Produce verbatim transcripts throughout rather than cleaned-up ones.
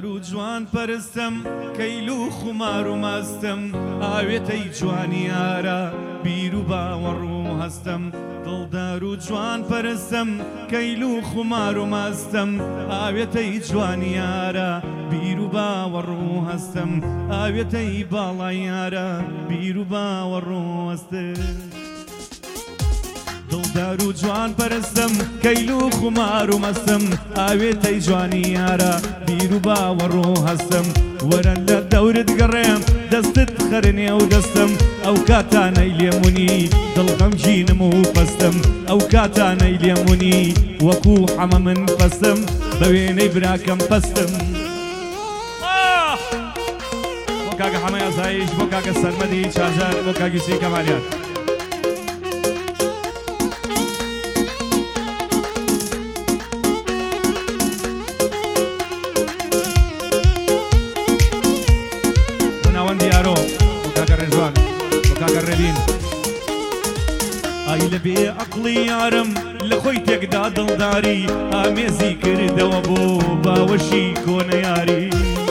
دڵدار و جوان پەرستم کەیل و خومار و مەستم ئاوێتەی جوانی یارە بیر و باوەڕ و هەستم دڵدار و جوان پەرستم کەیل و خومار و مەستم ئاوێتەی جوانی یارە بیر و باوەڕ و هەستم ئاوێتەی باڵای یارە بیر و باوەڕ و هەستم دڵدار و جوان پەرستم کەیل و خومار و مەستم ئاوێتەی جوانی یارە بیر و باوەڕ و هەستم وەرە لە دەورت گەڕێم دەستت خەرنێ و دەستم ئەو کاتانەی لێمونی دڵغەمگینم و پەستم ئەو کاتانەی لێمونی وەکو حەمە من پەستم بە وێنەی براکەم پەستم بۆ کاکە حەمەی ئەزایش بۆ کاکە سەرمەدی چاژار بۆ کاگیسی کەمالیات ئای لە بێ عەقڵی یارم لە خۆی تێکدا دڵداری ئامێزی کردەوە بۆ باوەشی کۆنە یاری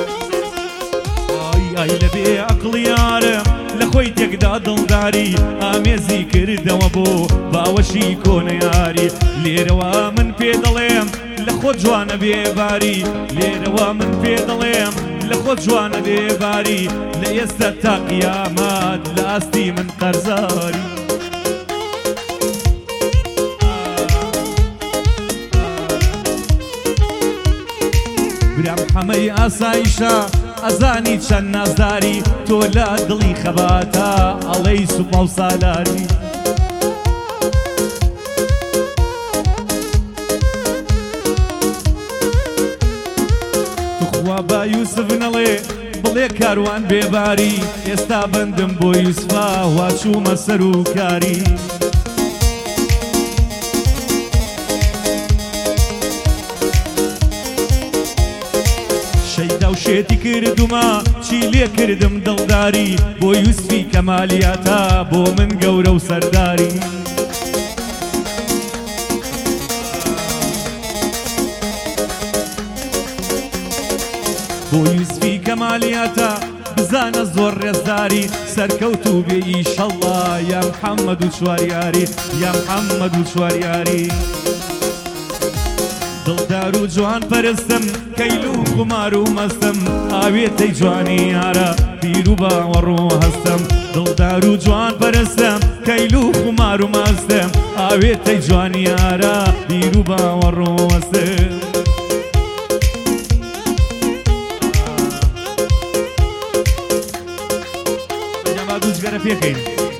ئای ئای لە بێ عەقڵی یارم لە خۆی تێکدا دڵداری ئامێزی کردەوە بۆ باوەشی کۆنە یاری لێرەوە من پێ دەڵێم لە خۆ جوانە بێباری لێرەوە من پێ دەڵێم لە خۆ جوانە بێباری لە ئێستا تا قیامەت لە ئاستی من قەرزاری برام حەمەی ئاسایشە ئەزانی چەند نازداری تۆ لە دڵی خەباتە ئەڵەی سوپا و سالاری توخوا با یوسف نەڵێ بڵێ کاروان بێباری ئێستا بەندم بۆ یوسفا واچوومە سەر و کاری شەیدا و شێتی کردومە چی لێ کردم دڵداری بۆ یوسفی کەمالیاتە بۆ من گەورە و سەرداری بۆ یوسفی کەمالیاتە بزانە زۆر ڕێزداری سەرکەوت و بێ ئیشەڵڵا یا محەممەد و چواریاری یا محەممەد و چواریاری دڵدار و جوان پەرستم کەیل و خومار و مەستم ئاوێتەی جوانی یارە بیر و باوەڕ و هەستم دڵدار و جوان پەرستم کەیل و خومار و مەستم ئاوێتەی جوانی یارە بیر و باوەڕ و هەستم بەجەما دووجگەرە پێکەین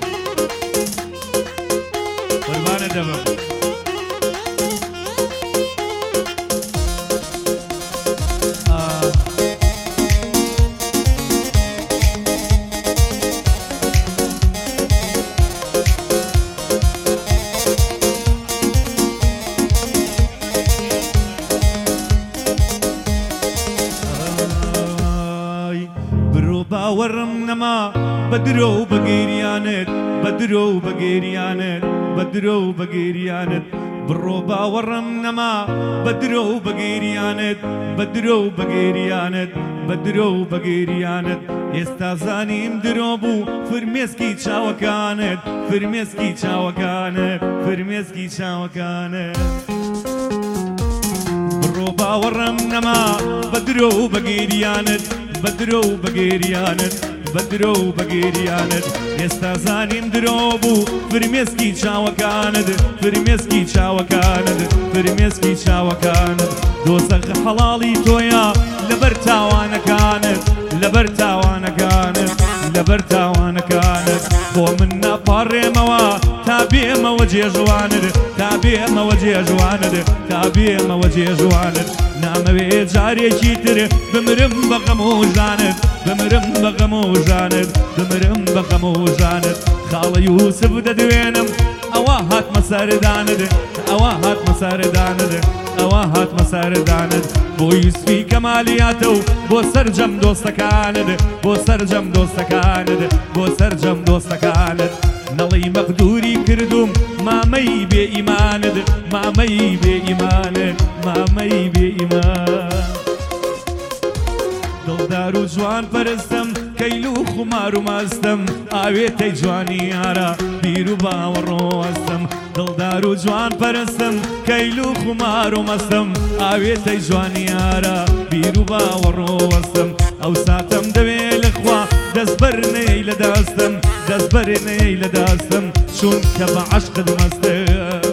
قوربانە دەبم باوەڕم نەما بە درۆ و بەگەیریانت بە درۆ و بەگەیریانت بە درۆ و بەگەیریانت بڕۆ باوەڕم نەما بە درۆ و بەگەیریانت بە درۆ و بەگەیریانت بە درۆ و بەگەیریانت ئێستا زانیم درۆ بوو فرمێسکی چاوەکانت فرمێسکی چاوەکانت فرمێسکی چاوەکانت بڕۆ باوەڕم نەما بە درۆ و بەگەیریانت بە درۆ و بەگەیریانت بە درۆ و بەگەیریانت ئێستا زانیم درۆ بوو فرمێسکی چاوەکانت فرمێسکی چاوەکانت فرمێسکی چاوەکانت دۆزەخ حەڵاڵی تۆیە لەبەر تاوانەکانت لەبەر تاوانەکانت لەبەر تاوانەکانت بۆ من ناپاڕێمەوە تا بێمەوە جێژوانت تا بێمەوە جێژوانت تا بێمەوە جێژوانت نامەوێ جارێکی تر بمرم بە غەم و ژانت بمرم بە غەم و ژانت بمرم بە غەم و ژانت خاڵە یوسف دەدوێنم ئەوە هاتمە سەردانت ئەوە هاتمە سەردانت ئەوە هاتمە سەردانت بۆ یوسفی کەمالیاتە و بۆ سەرجەم دۆستەکانت بۆ سەرجەم دۆستەکانت بۆ سەرجەم دۆستەکانت نەڵی مەقدوری کردوم مامەی بێ ئیمانت مامەی بێ ئیمانت مامەی بێ ئیمان دڵدار و جوان پەرستم کەیل و خومار و مەستم ئاوێتەی جوانی یارە بیر و باوەڕۆستم دڵدار و جوان پەرستم کەیل و خومار و مەستم ئاوێتەی جوانی یارە بیر و باوەڕۆستم ئەو ساتەم دەوێ لەخوا دەستبەرنەی لە دەستم دەستبەرنەی لە دەستم چونکە بە عەشقت مەستم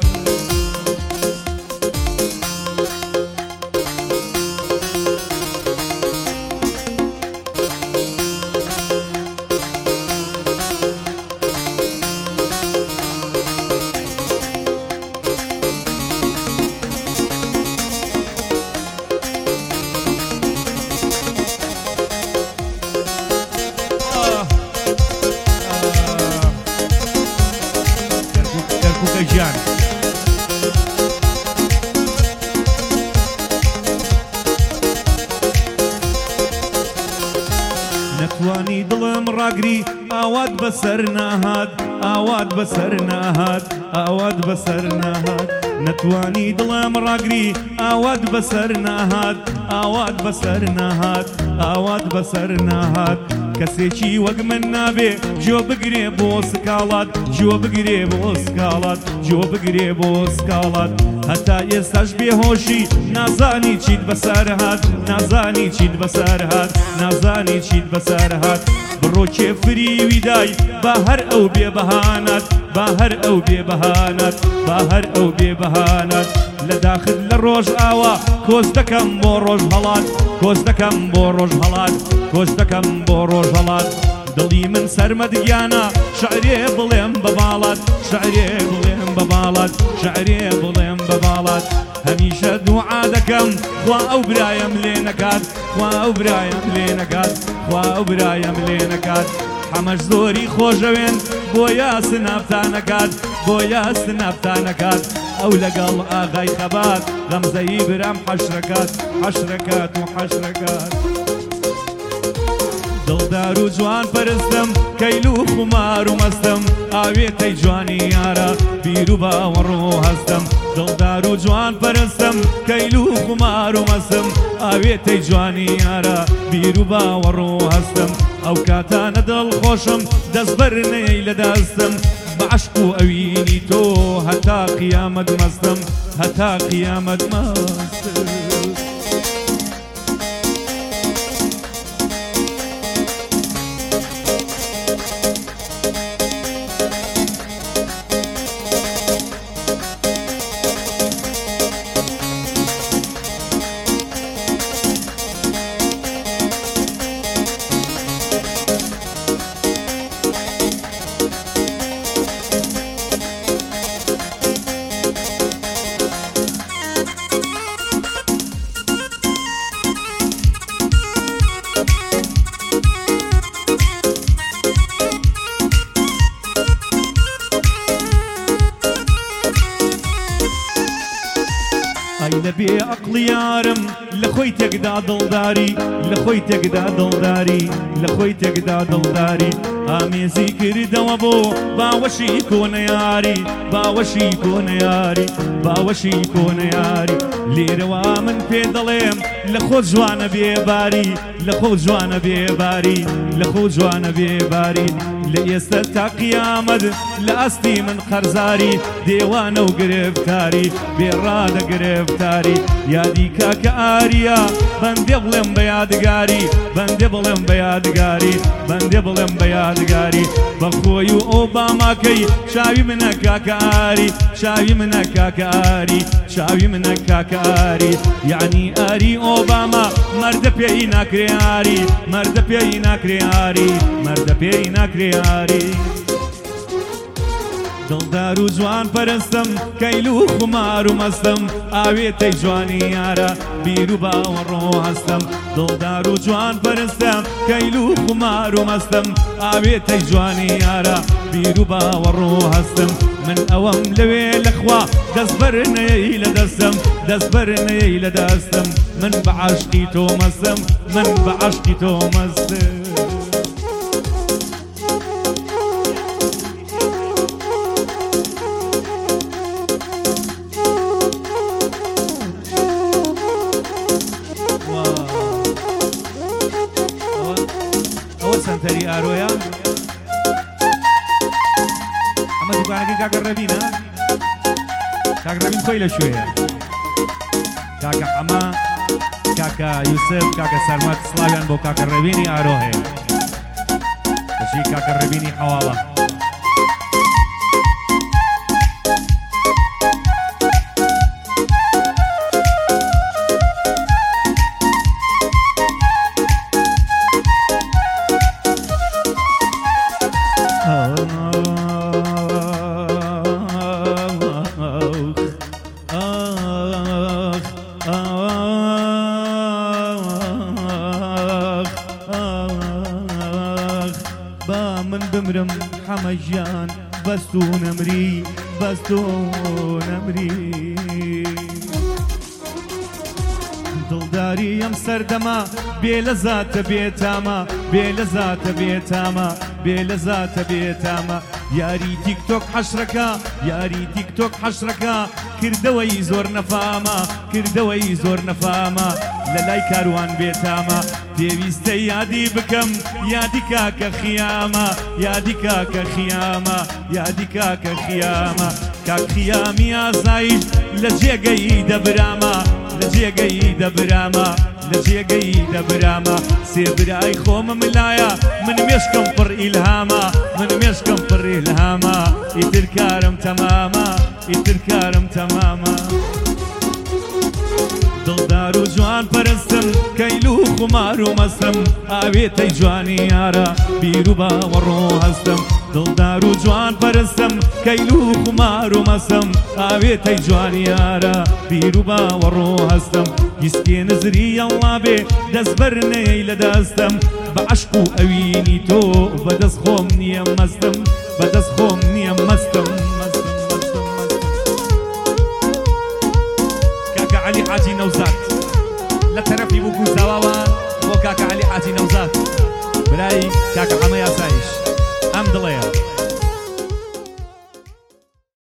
جان نتوانی دڵم ڕاگری ئاوات بەسەر ناهات ئاوات بەسەر ناهات ئاوات بەسەر ناهات نتوانی دڵم ڕاگری ئاوات بەسەر ناهات ئاوات بەسەر ناهات ئاوات بەسەر ناهات کەسێکی وەک من نابێ جۆ بگرێ بۆ سکاڵات جۆ بگرێ بۆ سکاڵات جۆ بگرێ بۆ سکاڵات هەتا ئێستاش بێهۆشی نازانی چیت بەسەر هات نازانی چیت بەسەر هات نازانی چیت بەسەر هات بڕۆ کێفری دای با هەر ئەو بێبەهانات با هەر ئەو بێبەهانات با هەر ئەو بێبەهانات لە داخل لە ڕۆژ ئاوا کۆس دەکەم بۆ ڕۆژ هەڵات کۆس دەکەم بۆ ڕۆژ هەڵات کۆس دەکەم بۆ ڕۆژ هەڵات دڵی من سەرمەدگیانە شعرێ بڵێم بە باڵات شعرێ بڵێم بە باڵات شعرێ بڵێم بە باڵات هەمیشە دوعا دەکەم خوا ئەو برایم لێ نەکات خوا ئەو برایم لێ نەکات خوا ئەو برایم لێ نەکات حەمەش زۆری خۆشەوێن بۆ یاسن ئافتانەکات بۆ یاسن ئافتانەکات ئەو لەگەڵ ئاغای خەبات غەمزەی برام حەشرەکات حەشرەکات و حەشرەکات دڵدار و جوان پەرستم کەیل و خومار و مەستم ئاوێتەی جوانی یارە بیر و باوەڕ و هەستم دڵدار و جوان پەرستم کەیل و خومار و مەستم ئاوێتەی جوانی یارە بیر و باوەڕ و هەستم ئەو کاتانە دڵخۆشم دەستبەرنەی لە دەستم بە عەشق و ئەوینی تۆ هەتا قیامەت مەستم هەتا قیامەت مەستم لەبێ عەقڵی یارم لە خۆی تێکدا دڵداری لە خۆی تێکدا دڵداری لە خۆی تێکدا دڵداری ئامێزی کردەوە بۆ باوەشی کۆنەیاری باوەشی کۆنەیاری باوەشی کۆنەیاری لێرەوە من پێ دەڵێم لە خۆ جوانە بێباری لە خۆ جوانە بێباری لە خۆ جوانە بێباری لە ئێستا تا قیامەت لە ئەستی من قەرزاری دێوانە و گرفتاری بێڕادە گرفتاری یادی کاکە ئاریا بەندێ بڵێم بە یادگاری بەندێ بڵێم بە یادگاری بەندێ بڵێم بە یادگاری بەخۆی و ئۆباماکەی چاوی منە کاکە ئاری چاوی منە کاکە ئاری چاوی منە کاکە ئاری یعنی ئاری ئۆباما مەردە پێی ناکرێ ئاری مەردە پێی ناکرێ ئاری مەردە پێی ناکرێ ئاری دڵدار و جوان پەرستم کەیل و خومار و مەستم ئاوێتەی جوانی یارە بیر و باوەڕ و هەستم دڵدار و جوان پەرستم کەیل و خومار و مەستم ئاوێتەی جوانی یارە بیر و باوەڕ و هەستم من ئەوەم لەوێ لەخوا دەستبەرنەی لە دەستم دەستبەرنەی لە دەستم من بە عەشقی تۆ مەستم من بە عەشقی تۆ مەستم تەری ئارۆیە ئەمە دوکانەکەی کاکە ڕەبینە کاکە ڕەبین خۆی لە شوێیە کاکە ئەمە کاکە یوسف کاکە سەرمەت سڵاویان بۆ کاکە ڕەبینی ئارۆ هەیە بەشی کاکە ڕەبینی حەواڵە حمجان بستو نمري بستو نمري دڵداری ئەم سەردەما بێ لە زاتە بێتامە بێ لە زاتە بێتامە بێ لە زاتە بێتامە یاری تیکتۆک حەشرەکە یاری تیکتۆک حەشرەکە کردەوەی زۆر نەفامە کردەوەی زۆر نەفامە لە لای کاروان بێتامە پێویستە یادی بکەم یادی کاکە خیامە یادی کاکە خیامە یادی کاکە خیامە کاک خیامی ئازایش لە جێگەی دەبرامە لە جێگەی دەبرامە لە جێگەی دەبرامە سێبرای خۆمە ملایە من مێشکم پڕ ئیلهامە من مێشکم پڕ ئیلهامە ئیتر کارم تەمامە ئیتر کارم تەمامە دڵدار و جوان پەرستم کەیل و خومار و مەستم ئاوێتەی جوانی یارە بیر و باوەڕۆ هەستم دڵدار و جوان پەرستم کەیل و خومار و مەستم ئاوێتەی جوانی یارە بیر و باوەڕۆ هەستم هیسکێ نزری ئەڵڵا بێ دەست بەرنەی لە دەستم بە عەشق و ئەوینی تۆ بەدەست خۆم نییە مەستم بەدەست خۆم نییە مەستم علی حاجی نەوزاد لە تەرەفی بوو کوزاوەوە بۆ کاکە علی حاجی نەوزاد برای کاکە حەمە یاسایش ئەم دڵەیە